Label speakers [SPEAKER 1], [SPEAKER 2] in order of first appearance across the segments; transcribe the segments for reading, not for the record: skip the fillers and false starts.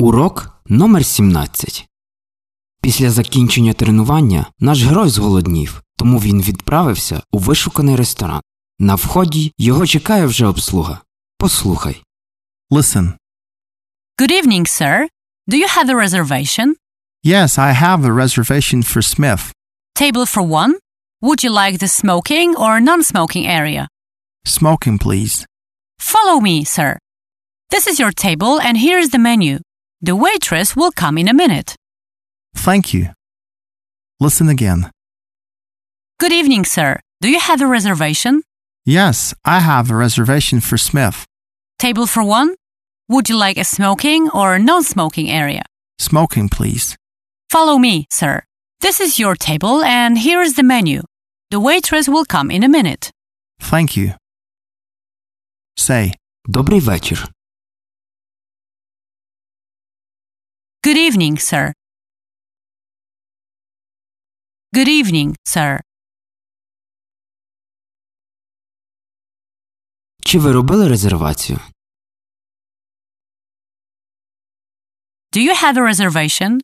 [SPEAKER 1] Урок номер 17. Після закінчення тренування наш герой зголоднів, тому він відправився у вишуканий ресторан. На вході його чекає вже обслуга. Послухай.
[SPEAKER 2] Listen.
[SPEAKER 3] Good evening, sir. Do you have a reservation?
[SPEAKER 2] Yes, I have a reservation for Smith.
[SPEAKER 3] Table for one? Would you like the smoking or non-smoking area?
[SPEAKER 2] Smoking, please.
[SPEAKER 3] Follow me, sir. This is your table and here is the menu. The waitress will come in a minute.
[SPEAKER 2] Thank you. Listen again.
[SPEAKER 3] Good evening, sir. Do you have a reservation?
[SPEAKER 2] Yes, I have a reservation for Smith.
[SPEAKER 3] Table for one? Would you like a smoking or non-smoking area?
[SPEAKER 2] Smoking, please.
[SPEAKER 3] Follow me, sir. This is your table and here is the menu. The waitress will come in a minute.
[SPEAKER 2] Thank you. Say,
[SPEAKER 1] Добрий вечір.
[SPEAKER 3] Good evening, sir. Good evening, sir.
[SPEAKER 1] Чи ви робили резервацію?
[SPEAKER 3] Do you have a reservation?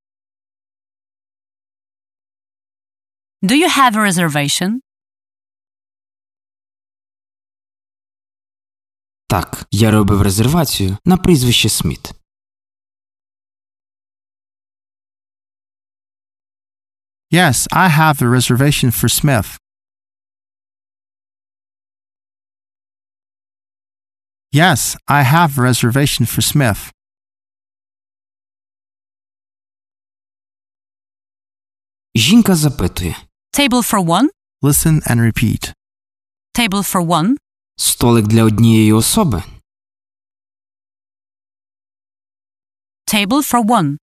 [SPEAKER 3] Do you have a reservation?
[SPEAKER 1] Так, я робив резервацію на прізвище Сміт.
[SPEAKER 2] yes, I have a reservation for Smith. Yes, I have a reservation for Smith.
[SPEAKER 1] Жінка запитує.
[SPEAKER 3] Table for one?
[SPEAKER 2] Listen and repeat.
[SPEAKER 3] Table for one?
[SPEAKER 1] Столик для однієї особи?
[SPEAKER 3] Table for one.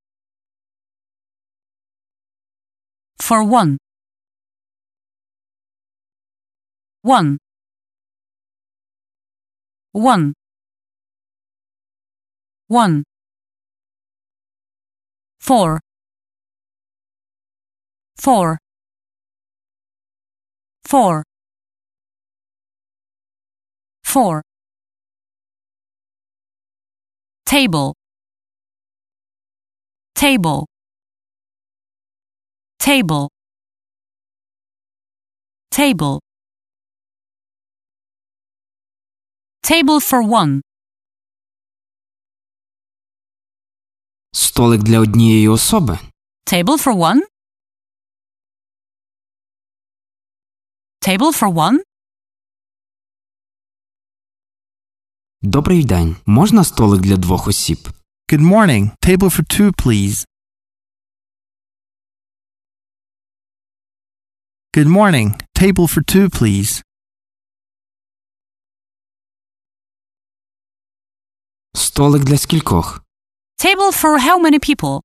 [SPEAKER 3] For one. One. One. One. Four. Four. Four. Four. Table. Table. Table. Table. Table for one.
[SPEAKER 1] Столик для однієї особи?
[SPEAKER 3] Table for one? Table for one?
[SPEAKER 1] Добрий день. Можна столик для двох осіб?
[SPEAKER 2] Good morning. Table for two, please. Good morning. Table for two, please.
[SPEAKER 1] Столик для скількох?
[SPEAKER 3] Table for how many people?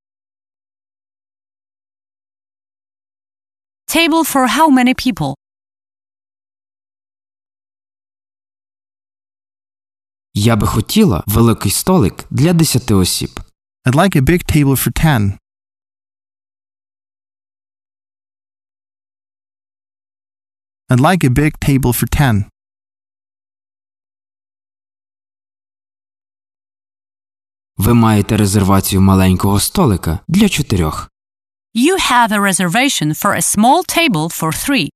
[SPEAKER 3] Table for how many people?
[SPEAKER 1] Я би хотіла великий столик для 10 осіб.
[SPEAKER 2] I'd like a big table for 10. I'd like a big table for 10.
[SPEAKER 1] Ви маєте резервацію маленького столика для 4.
[SPEAKER 3] You have a reservation for a small table for three.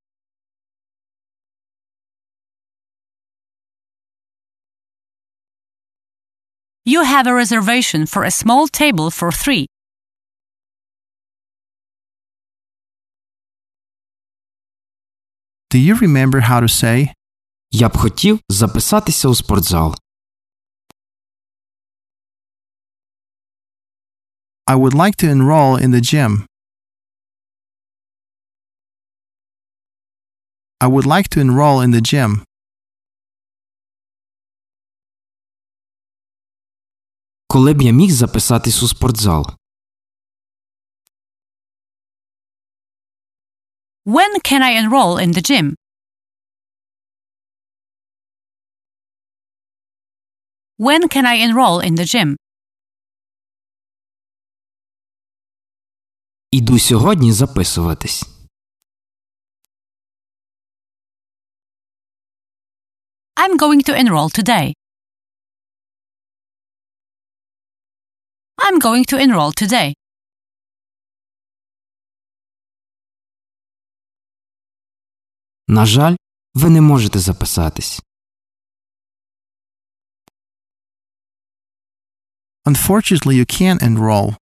[SPEAKER 3] You have a reservation for a small table for three.
[SPEAKER 2] Do you remember how to say?
[SPEAKER 1] Я б хотів записатися у спортзал.
[SPEAKER 2] I would like to enroll in the gym. I would like to enroll in the gym.
[SPEAKER 1] Коли б я міг записатись у спортзал?
[SPEAKER 3] When can I enroll in the gym? When can I enroll in the gym?
[SPEAKER 1] Іду сьогодні записуватись.
[SPEAKER 3] I'm going to enroll today. I'm going to enroll today.
[SPEAKER 1] На жаль, ви не можете записатись.
[SPEAKER 2] Unfortunately, you can't enroll.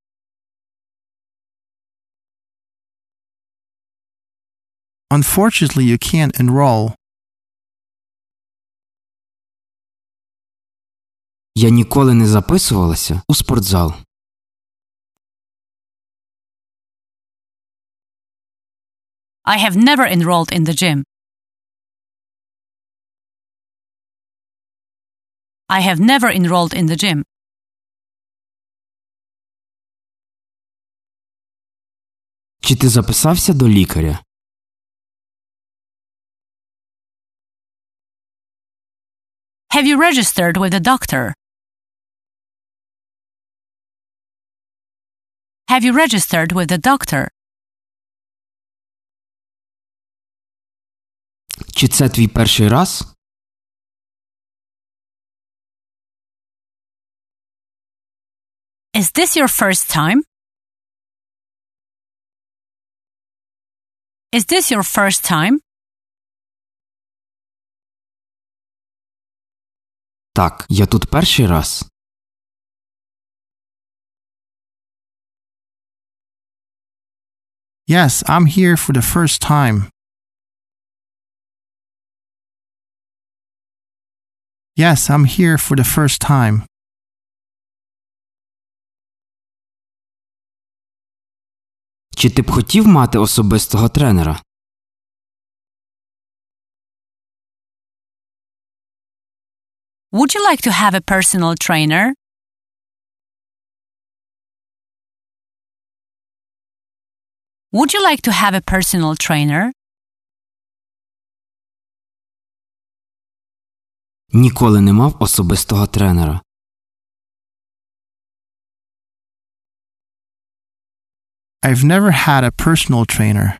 [SPEAKER 2] Unfortunately, you can't enroll.
[SPEAKER 1] Я ніколи не записувалася у спортзал.
[SPEAKER 3] I have never enrolled in the gym. I have never enrolled in the gym.
[SPEAKER 1] Чи ти записався до лікаря?
[SPEAKER 3] Have you registered with the doctor? Have you registered with the doctor?
[SPEAKER 1] Чи це твій перший раз?
[SPEAKER 3] Is this your first time? Is this your first time?
[SPEAKER 1] Так, я тут перший раз.
[SPEAKER 2] Yes, I'm here for the first time. Yes, I'm here for the first time.
[SPEAKER 1] Чи ти б хотів мати особистого тренера?
[SPEAKER 3] Would you like to have a personal trainer? Would you like to have a personal trainer?
[SPEAKER 1] Ніколи не мав особистого тренера.
[SPEAKER 2] I've never had a personal trainer.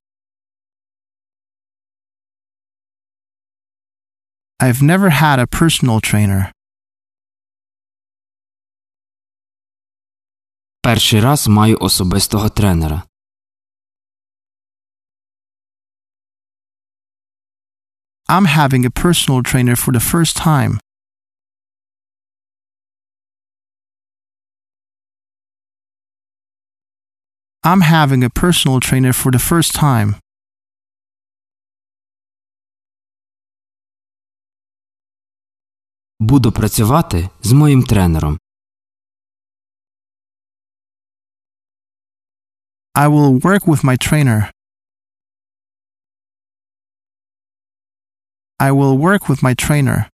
[SPEAKER 2] I've never had a personal trainer.
[SPEAKER 1] Перший раз маю особистого тренера.
[SPEAKER 2] I'm having a personal trainer for the first time. I'm having a personal trainer for the first time.
[SPEAKER 1] Буду працювати з моїм тренером.
[SPEAKER 2] I will work with my trainer. I will work with my trainer.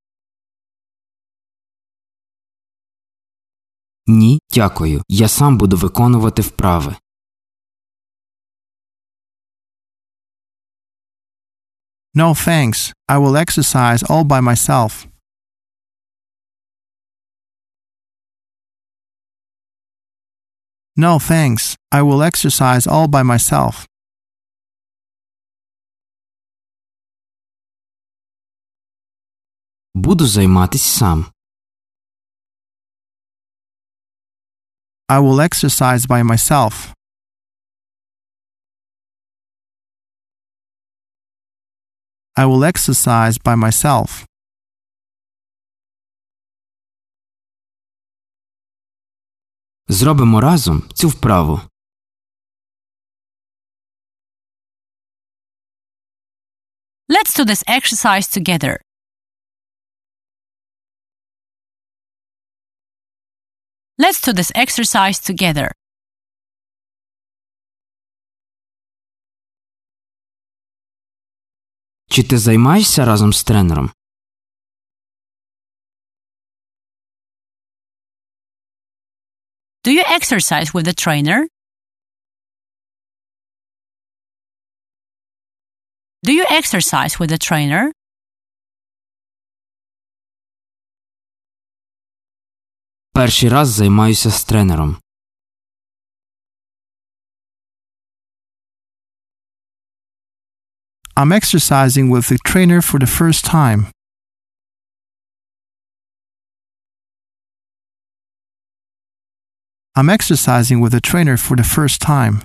[SPEAKER 1] Ні, дякую. Я сам буду виконувати вправи.
[SPEAKER 2] No thanks. I will exercise all by myself. No thanks. I will exercise all by myself.
[SPEAKER 1] Буду займатись сам.
[SPEAKER 2] I will exercise by myself. I will exercise by myself.
[SPEAKER 1] Зробимо разом цю вправу.
[SPEAKER 3] Let's do this exercise together. Let's do this exercise together.
[SPEAKER 1] Чи ти займаєшся разом з тренером?
[SPEAKER 3] Do you exercise with the trainer? Do you exercise with the trainer?
[SPEAKER 1] Перший раз займаюся з тренером.
[SPEAKER 2] I'm exercising with the trainer for the first time. I'm exercising with a trainer for the first time.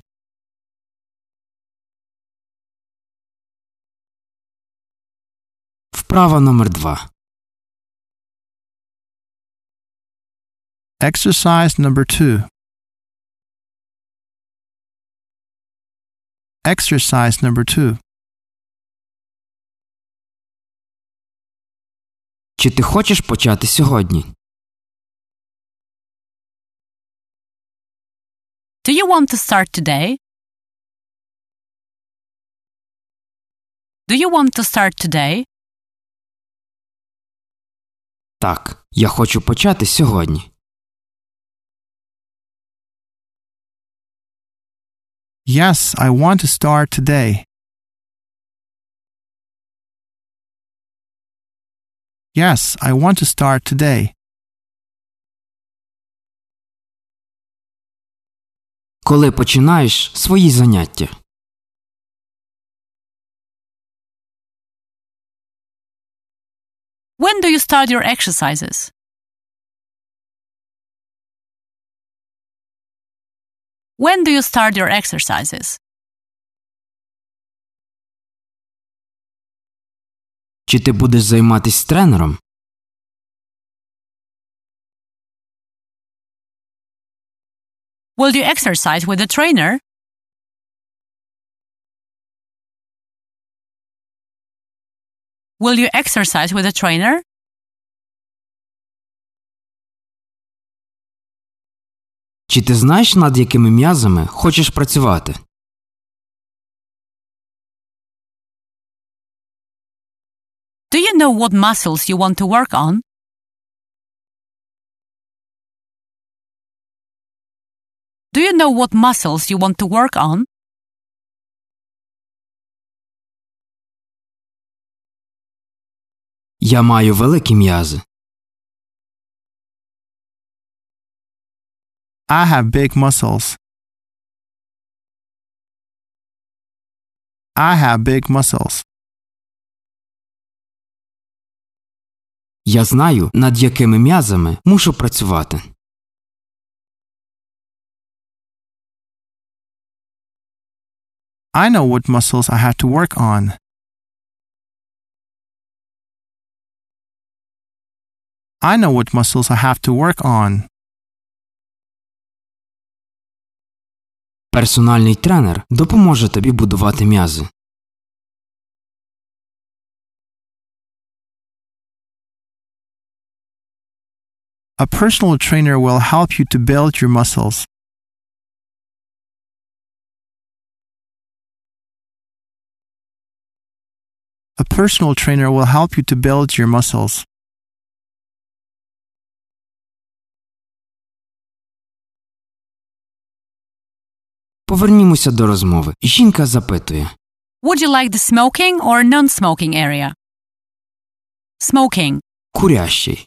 [SPEAKER 1] Вправа номер 2.
[SPEAKER 2] Exercise number 2. Exercise number 2.
[SPEAKER 1] Чи ти хочеш почати сьогодні?
[SPEAKER 3] Do you want to start today? Do you want to start today?
[SPEAKER 1] Так, я хочу почати сьогодні.
[SPEAKER 2] Yes, I want to start today. Yes, I want to start today.
[SPEAKER 1] Коли починаєш свої заняття?
[SPEAKER 3] When do you start your exercises? When do you start your exercises?
[SPEAKER 1] Чи ти будеш займатися з тренером?
[SPEAKER 3] Will you exercise with a trainer? Will you exercise with a trainer?
[SPEAKER 1] Чи ти знаєш, над якими м'язами хочеш працювати?
[SPEAKER 3] Do you know what muscles you want to work on? Do you know what muscles you want to work on?
[SPEAKER 1] Я маю великі м'язи.
[SPEAKER 2] I have big muscles. I have big muscles.
[SPEAKER 1] Я знаю, над якими м'язами мушу працювати.
[SPEAKER 2] I know what muscles I have to work on. I know what muscles I have to work on.
[SPEAKER 1] Персональний тренер допоможе тобі будувати м'язи.
[SPEAKER 2] A personal trainer will help you to build your muscles. A personal trainer will help you to build your muscles.
[SPEAKER 1] Повернімося до розмови. Жінка запитує.
[SPEAKER 3] Would you like the smoking or non-smoking area? Smoking.
[SPEAKER 1] Курящий.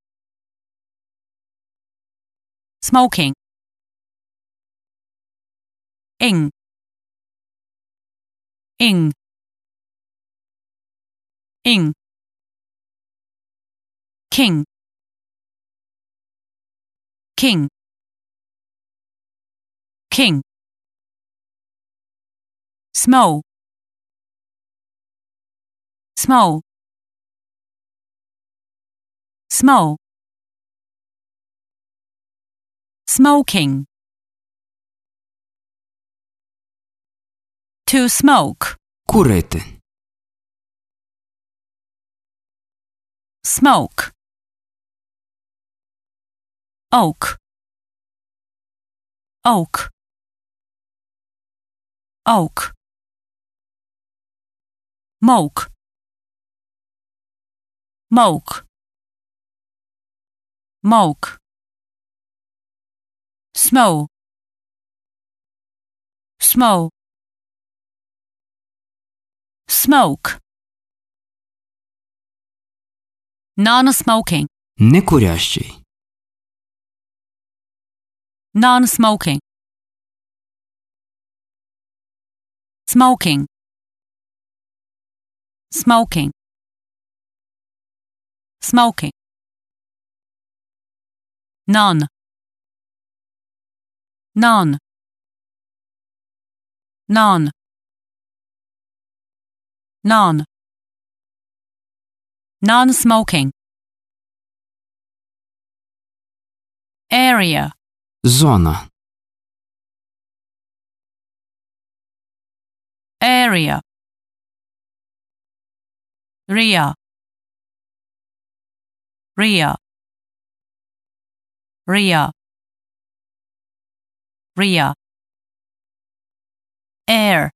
[SPEAKER 3] Smoking. Ing. Ing. Ing. King. King. King. Smo. Smo. Smo. Smoking. To smoke.
[SPEAKER 1] Курити.
[SPEAKER 3] Smoke. Oak. Oak. Oak. Moke. Moke. Moke. Smo. Smo. Smoke. Non-smoking.
[SPEAKER 1] Не курящий.
[SPEAKER 3] Non-smoking. Smoking. Smoking. Smoking. None. None. None. None. Non-smoking. Area.
[SPEAKER 1] Зона.
[SPEAKER 3] Area. Ria. Ria. Ria. Ria. Air.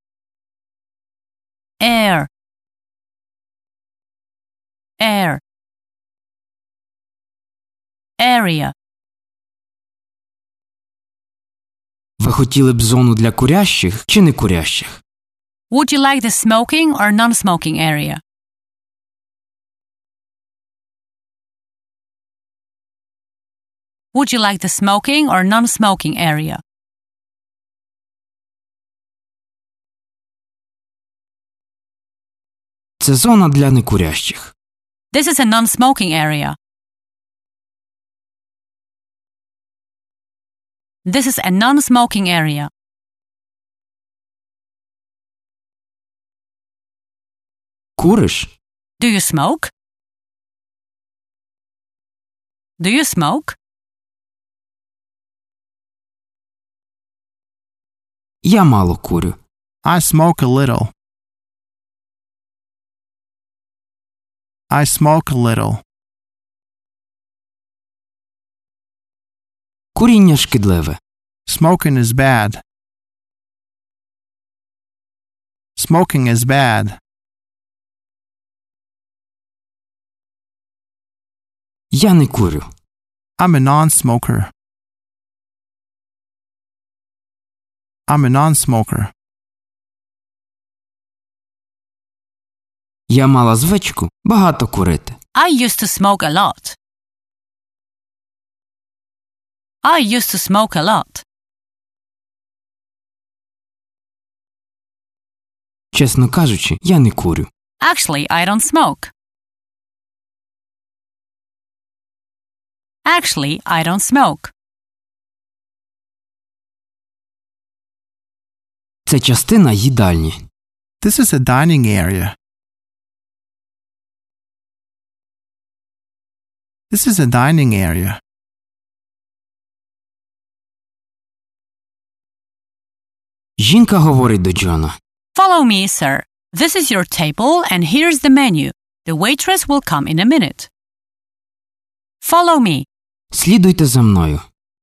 [SPEAKER 3] Air. Air. Area.
[SPEAKER 1] Ви хотіли б зону для курящих чи не курящих?
[SPEAKER 3] Would you like the smoking or non-smoking area? Would you like the smoking or non-smoking area?
[SPEAKER 1] Це зона для некурящих.
[SPEAKER 3] This is a non-smoking area. This is a non-smoking area.
[SPEAKER 1] Куриш?
[SPEAKER 3] Do you smoke? Do you smoke?
[SPEAKER 1] Я мало курю.
[SPEAKER 2] I smoke a little. I smoke a little.
[SPEAKER 1] Куріння шкідливе.
[SPEAKER 2] Smoking is bad. Smoking is bad.
[SPEAKER 1] Я не курю.
[SPEAKER 2] I'm a non-smoker. I'm a non-smoker.
[SPEAKER 1] Я мала звичку багато курити.
[SPEAKER 3] I used to smoke a lot. I used to smoke a lot.
[SPEAKER 1] Чесно кажучи, я не курю.
[SPEAKER 3] Actually, I don't smoke. Actually, I don't smoke.
[SPEAKER 1] Це частина їдальні.
[SPEAKER 2] This is a dining area. This is a dining area.
[SPEAKER 1] Жінка говорить до Джона.
[SPEAKER 3] Follow me, sir. This is your table and here's the menu. The waitress will come in a minute. Follow me.
[SPEAKER 1] Слідуйте за мною.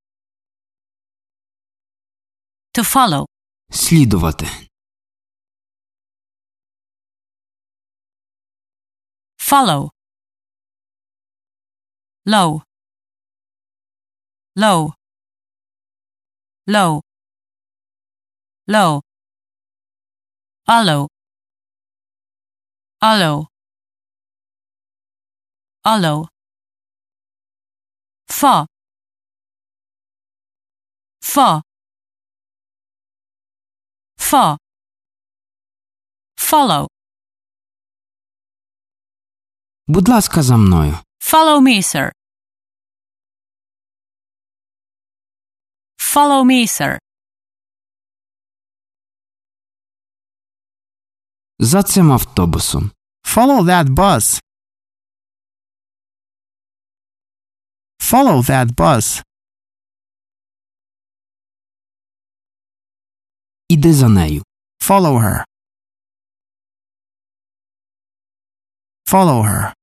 [SPEAKER 3] To follow.
[SPEAKER 1] Слідувати.
[SPEAKER 3] Follow. Low. Low. Low. Low. Allow. Allow. Allow. Fa. Fa. Fa. Follow.
[SPEAKER 1] Будь ласка, за мною.
[SPEAKER 3] Follow me, sir. Follow me, sir.
[SPEAKER 1] За цим автобусом.
[SPEAKER 2] Follow that bus. Follow that bus.
[SPEAKER 1] Іди за нею.
[SPEAKER 2] Follow her. Follow her.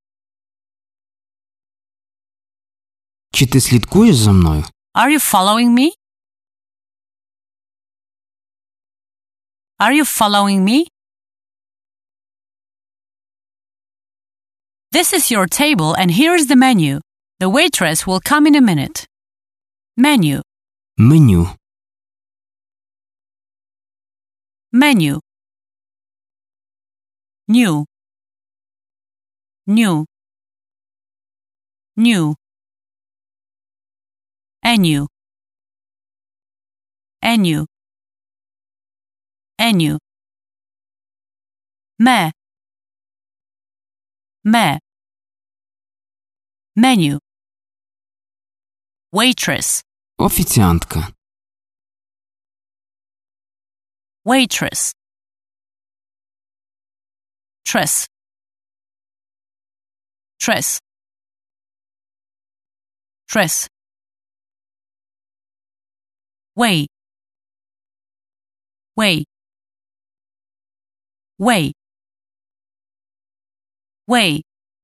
[SPEAKER 1] Чи ти слідкуєш за мною?
[SPEAKER 3] Are you following me? Are you following me? This is your table and here is the menu. The waitress will come in a minute. Menu.
[SPEAKER 1] Меню.
[SPEAKER 3] Menu. New. New. New. Enu. Enu. Enu. Me. Me. Menu. Waitress.
[SPEAKER 1] Офіціантка.
[SPEAKER 3] waitress, tress, tress, tress, way, way, way, way,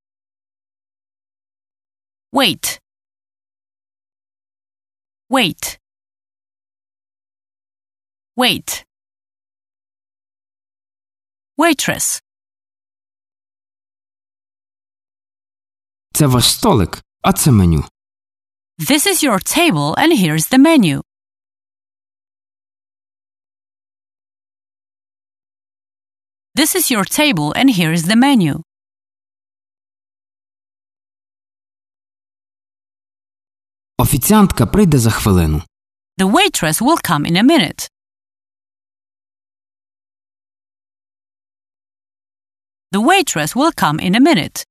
[SPEAKER 3] wait, wait, wait, waitress.
[SPEAKER 1] Це ваш столик, а це меню.
[SPEAKER 3] This is your table and here's the menu. This is your table and here's the menu.
[SPEAKER 1] Офіціантка прийде за хвилину.
[SPEAKER 3] The waitress will come in a minute. The waitress will come in a minute.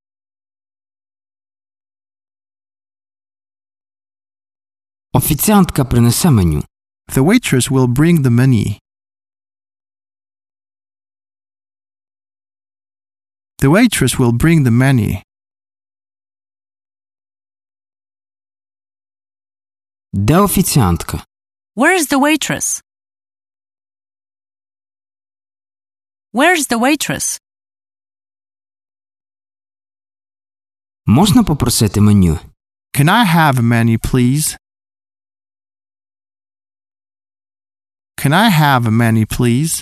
[SPEAKER 1] Офіціантка принесе меню.
[SPEAKER 2] The waitress will bring the menu. The waitress will bring the menu.
[SPEAKER 1] Де офіціантка?
[SPEAKER 3] Where's the waitress? Where's the waitress?
[SPEAKER 1] Можна попросити меню?
[SPEAKER 2] Can I have a menu, please? Can I have a menu, please?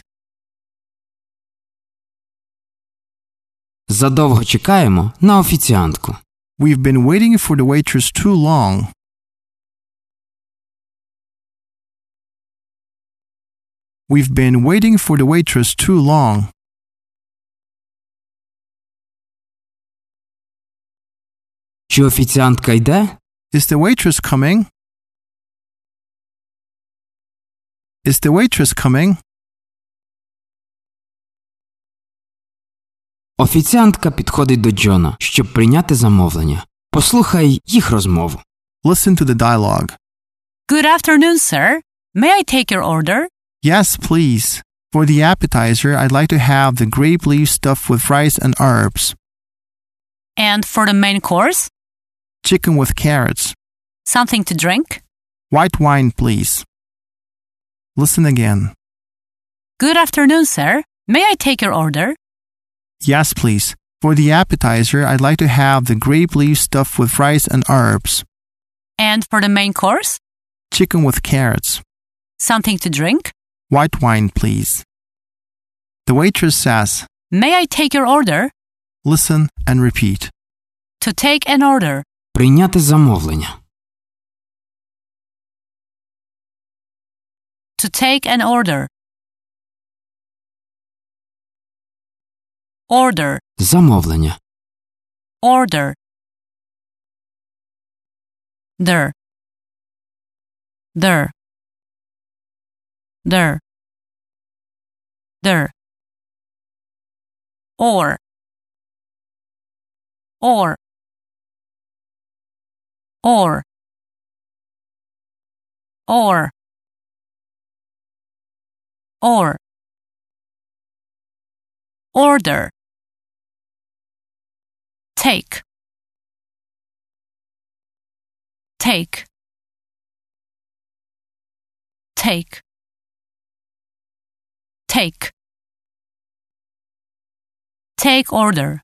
[SPEAKER 1] Задовго чекаємо на офіціантку.
[SPEAKER 2] We've been waiting for the waitress too long. We've been waiting for the waitress too long.
[SPEAKER 1] Чи офіціантка йде?
[SPEAKER 2] Is the waitress coming? Is the waitress coming?
[SPEAKER 1] Офіціантка підходить до Джона, щоб прийняти замовлення. Послухай їх розмову.
[SPEAKER 2] Listen to the dialogue.
[SPEAKER 3] Good afternoon, sir. May I take your order?
[SPEAKER 2] Yes, please. For the appetizer, I'd like to have the grape leaf stuffed with rice and herbs.
[SPEAKER 3] And for the main course?
[SPEAKER 2] Chicken with carrots.
[SPEAKER 3] Something to drink?
[SPEAKER 2] White wine, please. Listen again.
[SPEAKER 3] Good afternoon, sir. May I take your order?
[SPEAKER 2] Yes, please. For the appetizer, I'd like to have the grape leaf stuffed with rice and herbs.
[SPEAKER 3] And for the main course?
[SPEAKER 2] Chicken with carrots.
[SPEAKER 3] Something to drink?
[SPEAKER 2] White wine, please. The waitress says,
[SPEAKER 3] May I take your order?
[SPEAKER 2] listen and repeat.
[SPEAKER 3] To take an order.
[SPEAKER 1] Прийняти замовлення.
[SPEAKER 3] To take an order. Order.
[SPEAKER 1] Замовлення.
[SPEAKER 3] Order. Der. Der. Der. Der. Or. Or. Or. Or. Or. Order. Take. Take. Take. Take. Take order.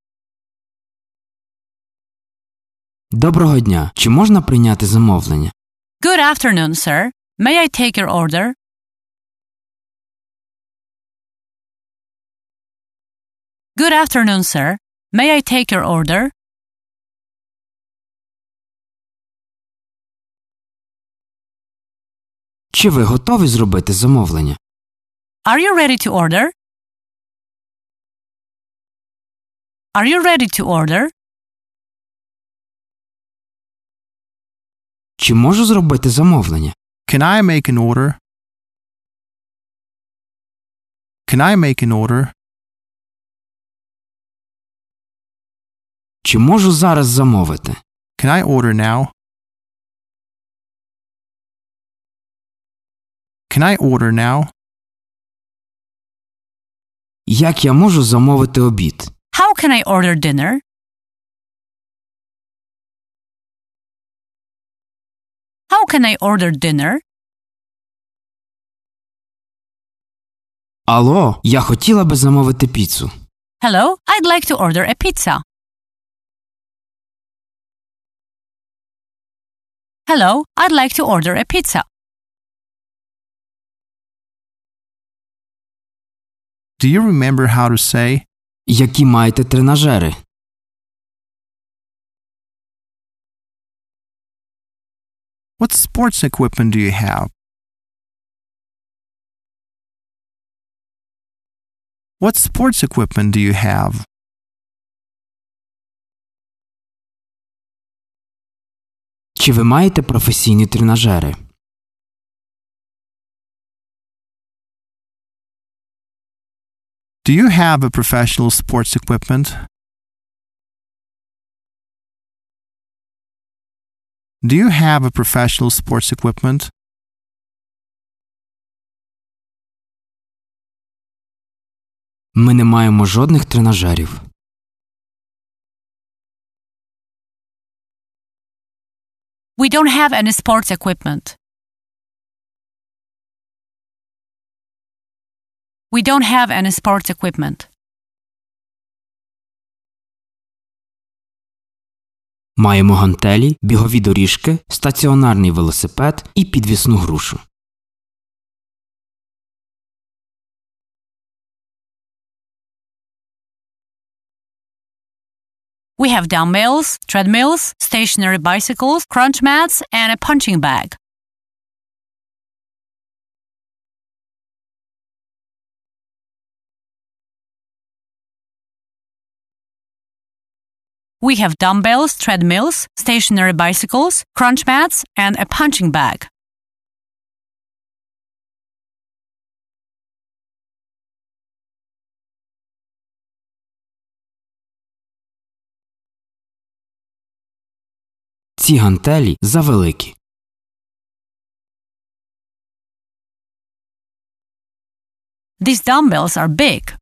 [SPEAKER 1] Доброго дня. Чи можна прийняти замовлення?
[SPEAKER 3] Good afternoon, sir. May I take your order? Good afternoon, sir. May I take your order?
[SPEAKER 1] Чи ви готові зробити замовлення?
[SPEAKER 3] Are you ready to order? Are you ready to order?
[SPEAKER 1] Чи можу зробити замовлення?
[SPEAKER 2] Can I make an order? Can I make an order?
[SPEAKER 1] Чи можу зараз замовити?
[SPEAKER 2] Can I order now? Can I order now?
[SPEAKER 1] Як я можу замовити обід?
[SPEAKER 3] How can I order dinner? How can I order dinner?
[SPEAKER 1] Алло, я хотіла би замовити піцу.
[SPEAKER 3] Hello, I'd like to order a pizza. Hello, I'd like to order a pizza.
[SPEAKER 2] Do you remember how to say,
[SPEAKER 1] Які маєте тренажери?
[SPEAKER 2] what sports equipment do you have? What sports equipment do you have?
[SPEAKER 1] Чи ви маєте професійні тренажери?
[SPEAKER 2] Do you have a professional sports equipment? Do you have a professional sports equipment?
[SPEAKER 1] Ми не маємо жодних тренажерів.
[SPEAKER 3] We don't have any sports equipment. We don't have any sports equipment.
[SPEAKER 1] Маємо гантелі, бігові доріжки, стаціонарний велосипед і підвісну грушу.
[SPEAKER 3] We have dumbbells, treadmills, stationary bicycles, crunch mats, and a punching bag. We have dumbbells, treadmills, stationary bicycles, crunch mats, and a punching bag.
[SPEAKER 1] Ці гантелі завеликі.
[SPEAKER 3] These dumbbells are big.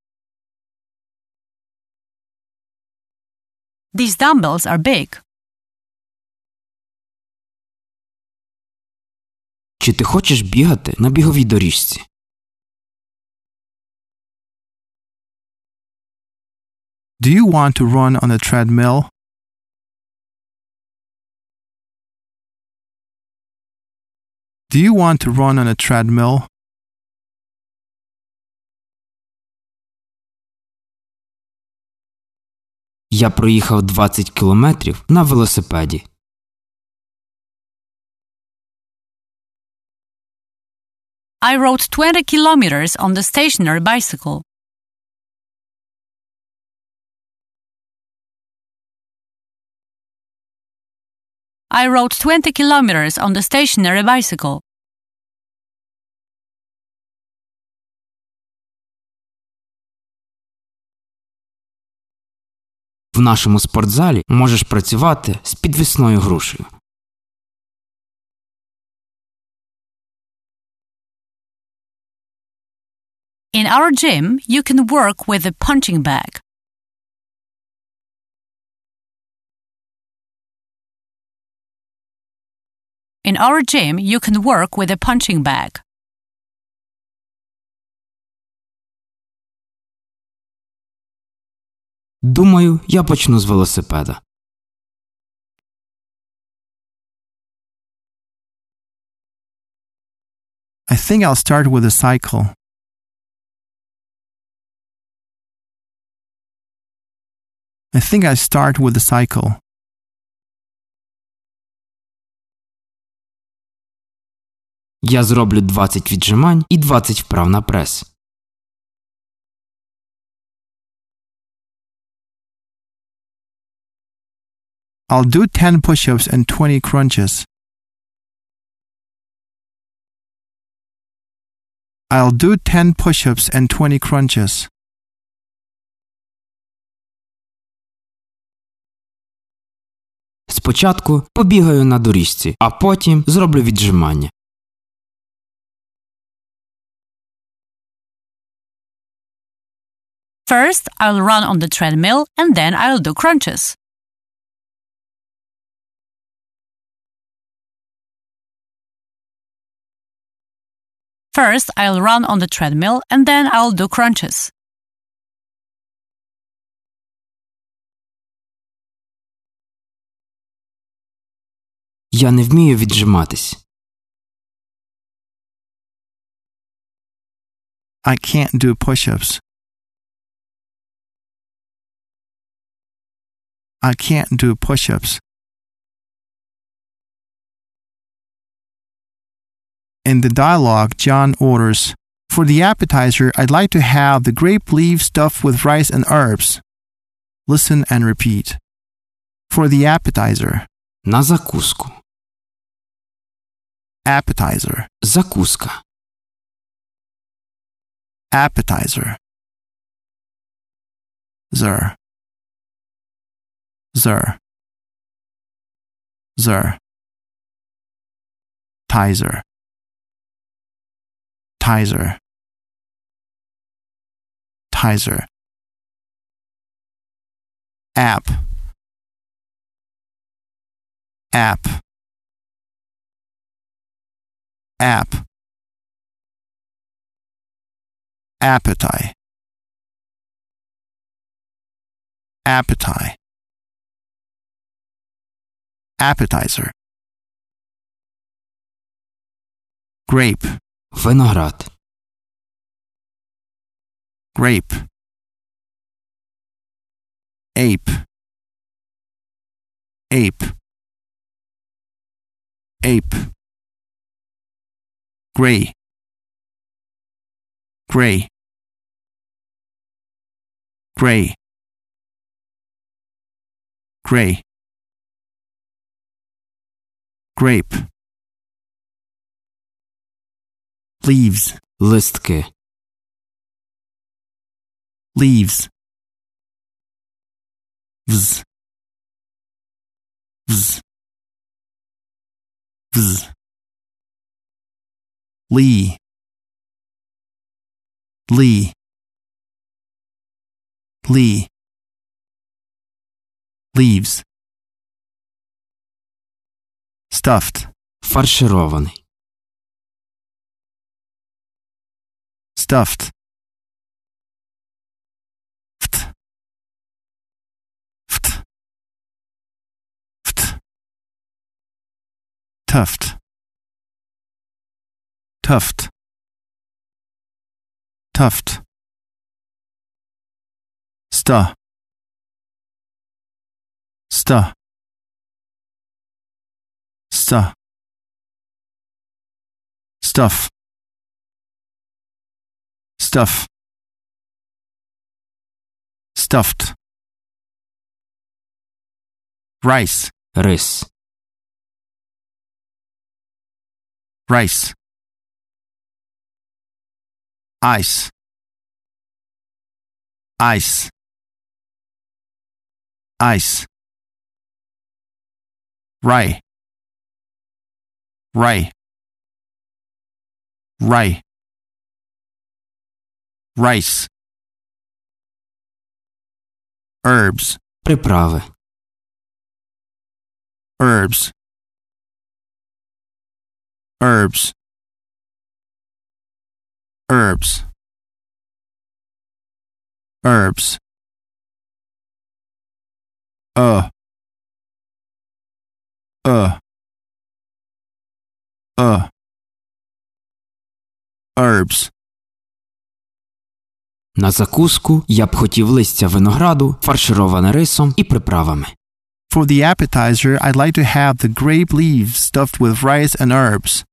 [SPEAKER 3] These dumbbells are big.
[SPEAKER 1] Чи ти хочеш бігати на біговій доріжці?
[SPEAKER 2] Do you want to run on a treadmill? Do you want to run on a treadmill?
[SPEAKER 1] Я проїхав 20 кілометрів на велосипеді.
[SPEAKER 3] I rode 20 kilometers on the stationary bicycle. I rode 20 kilometers on the stationary bicycle.
[SPEAKER 1] В нашому спортзалі можеш працювати з підвісною грушею.
[SPEAKER 3] In our gym, you can work with a punching bag. In our gym, you can work with a punching bag.
[SPEAKER 1] Думаю, я почну з велосипеда.
[SPEAKER 2] I think I'll start with a cycle. I think I start with a cycle.
[SPEAKER 1] Я зроблю 20 віджимань і 20 вправ на прес.
[SPEAKER 2] I'll do 10 push-ups and 20 crunches. I'll do 10 push-ups and 20 crunches.
[SPEAKER 1] Спочатку побігаю на доріжці, а потім зроблю віджимання.
[SPEAKER 3] First, I'll run on the treadmill and then I'll do crunches. First, I'll run on the treadmill and then I'll do crunches.
[SPEAKER 1] Я не вмію віджиматись.
[SPEAKER 2] I can't do push-ups. I can't do push-ups. In the dialogue, John orders, "For the appetizer, I'd like to have the grape leaf stuffed with rice and herbs." Listen and repeat. For the appetizer.
[SPEAKER 1] На закуску.
[SPEAKER 2] Appetizer.
[SPEAKER 1] Закуска.
[SPEAKER 2] Appetizer. Zer. Zer. Zer. Tizer. Tizer. Tizer. App. App. App. Appetite. Appetite. Appetizer. Grape.
[SPEAKER 1] Виноград.
[SPEAKER 2] Grape. Ape. Ape. Ape. Gray. Gray. Gray. Gray. Grape. Leaves.
[SPEAKER 1] Листки.
[SPEAKER 2] Leaves. Vz. Vz. Vz. Lee. Lee. Lee. Leaves. Stuffed.
[SPEAKER 1] Фарширований.
[SPEAKER 2] Stuffed. Ft. Ft. Ft. Tuft. Tuft. Tuft. Sta. Sta. Sta. Stuff. Stuff. Stuffed. Rice.
[SPEAKER 1] Рис.
[SPEAKER 2] Rice. Ice. Ice. Ice. Rye. Rye. Rye. Rice. Herbs.
[SPEAKER 1] Приправи.
[SPEAKER 2] Herbs. Herbs. Herbs. Herbs. Uh. Herbs.
[SPEAKER 1] На закуску я б хотів листя винограду, фаршироване рисом і приправами.
[SPEAKER 2] For the appetizer, I'd like to have the grape leaves stuffed with rice and herbs.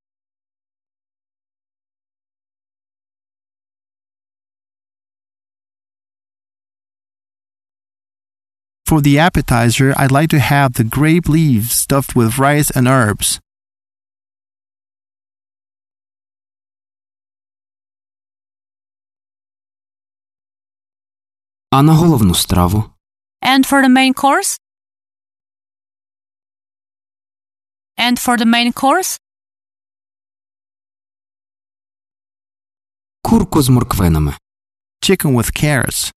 [SPEAKER 2] For the appetizer, I'd like to have the grape leaves stuffed with rice and herbs.
[SPEAKER 1] А на головну страву?
[SPEAKER 3] And for the main course? And for the main course?
[SPEAKER 1] Курку з морквинами.
[SPEAKER 2] Chicken with carrots.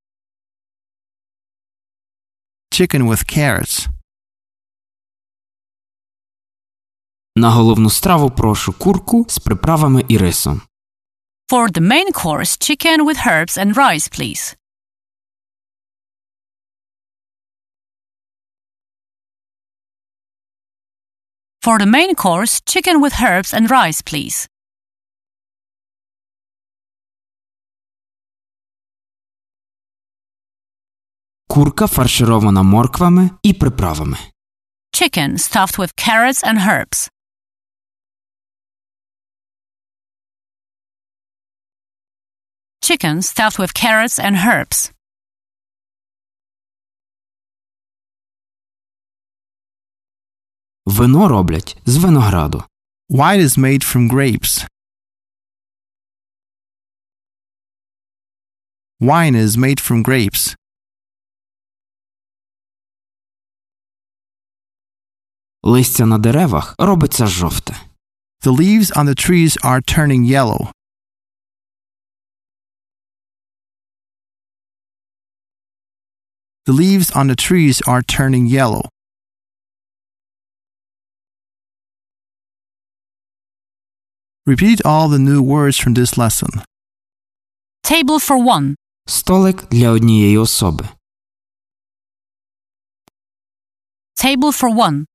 [SPEAKER 2] Chicken with carrots.
[SPEAKER 1] На головну страву прошу курку з приправами і рисом.
[SPEAKER 3] For the main course, chicken with herbs and rice, please. For the main course, chicken with herbs and rice, please.
[SPEAKER 1] Курка фарширована морквами і приправами.
[SPEAKER 3] Chicken stuffed with carrots and herbs. Chicken stuffed with carrots and herbs.
[SPEAKER 1] Вино роблять з винограду.
[SPEAKER 2] Wine is made from grapes. Wine is made from grapes.
[SPEAKER 1] Листя на деревах робиться жовте.
[SPEAKER 2] The leaves on the trees are turning yellow. The leaves on the trees are turning yellow. Repeat all the new words from this lesson.
[SPEAKER 3] Table for one.
[SPEAKER 1] Столик для однієї особи.
[SPEAKER 3] Table for one.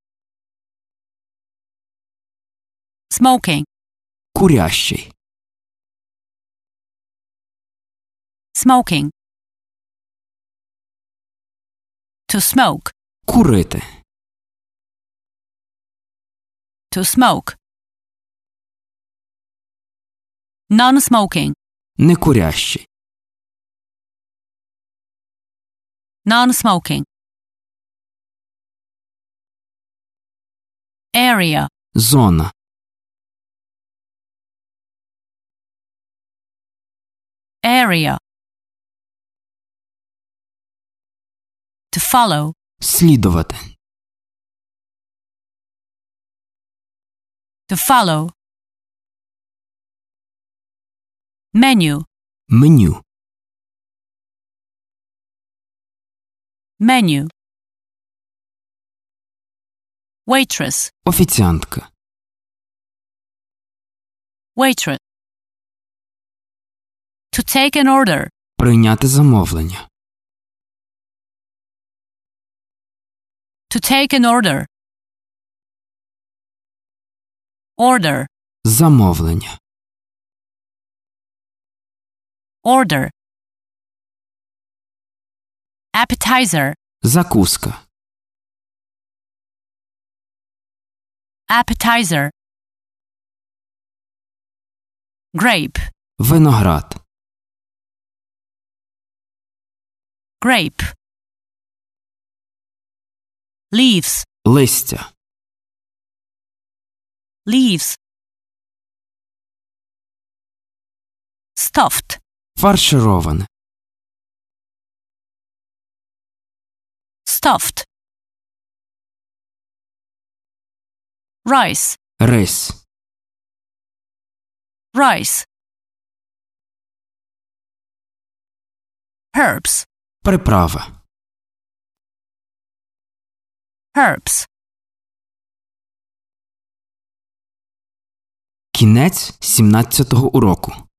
[SPEAKER 3] Smoking.
[SPEAKER 1] Курящий.
[SPEAKER 3] Smoking. To smoke.
[SPEAKER 1] Курити.
[SPEAKER 3] To smoke. Non-smoking.
[SPEAKER 1] Некурящий.
[SPEAKER 3] Non-smoking. Area.
[SPEAKER 1] Зона.
[SPEAKER 3] Area. To follow.
[SPEAKER 1] Слідувати.
[SPEAKER 3] To follow. Menu.
[SPEAKER 1] Меню.
[SPEAKER 3] Menu. Waitress.
[SPEAKER 1] Офіціантка.
[SPEAKER 3] Waitress. To take an order.
[SPEAKER 1] Прийняти замовлення.
[SPEAKER 3] To take an order. Order.
[SPEAKER 1] Замовлення.
[SPEAKER 3] Order. Appetizer.
[SPEAKER 1] Закуска.
[SPEAKER 3] Appetizer. Grape.
[SPEAKER 1] Виноград.
[SPEAKER 3] Grape. Leaves.
[SPEAKER 1] Листя.
[SPEAKER 3] Leaves. Stuffed.
[SPEAKER 1] Фаршироване.
[SPEAKER 3] Stuffed. Rice.
[SPEAKER 1] Рис.
[SPEAKER 3] Rice. Herbs.
[SPEAKER 1] Приправа.
[SPEAKER 3] Herbs.
[SPEAKER 1] Кінець 17-го уроку.